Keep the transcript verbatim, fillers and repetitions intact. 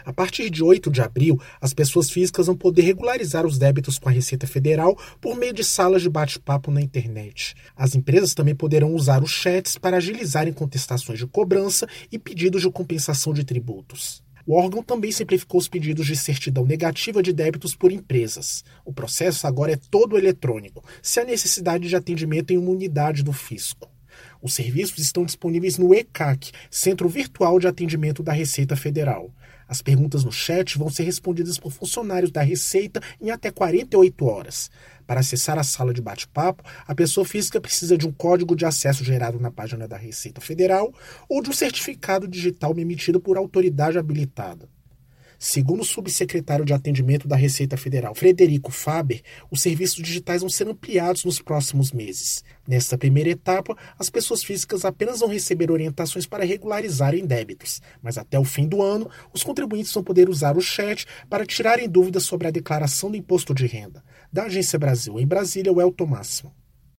A partir de oito de abril, as pessoas físicas vão poder regularizar os débitos com a Receita Federal por meio de salas de bate-papo na internet. As empresas também poderão usar os chats para agilizarem contestações de cobrança e pedidos de compensação de tributos. O órgão também simplificou os pedidos de certidão negativa de débitos por empresas. O processo agora é todo eletrônico, sem a necessidade de atendimento em uma unidade do fisco. Os serviços estão disponíveis no E C A C, Centro Virtual de Atendimento da Receita Federal. As perguntas no chat vão ser respondidas por funcionários da Receita em até quarenta e oito horas. Para acessar a sala de bate-papo, a pessoa física precisa de um código de acesso gerado na página da Receita Federal ou de um certificado digital emitido por autoridade habilitada. Segundo o subsecretário de Atendimento da Receita Federal, Frederico Faber, os serviços digitais vão ser ampliados nos próximos meses. Nesta primeira etapa, as pessoas físicas apenas vão receber orientações para regularizarem débitos, mas até o fim do ano, os contribuintes vão poder usar o chat para tirarem dúvidas sobre a declaração do imposto de renda. Da Agência Brasil, em Brasília, o Elton Máximo.